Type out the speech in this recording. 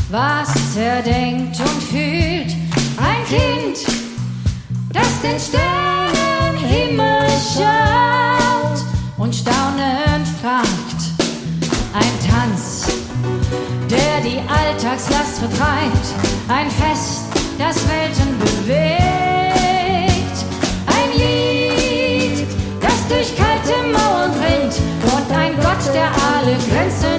was er denkt und fühlt. Ein Kind, das den Sternenhimmel schaut und staunend fragt. Ein Tanz, der die Alltagslast vertreibt. Ein Fest, das Welten bewegt. Ein Lied, das durch kalte Mauern dringt. Und ein Gott, der alle Grenzen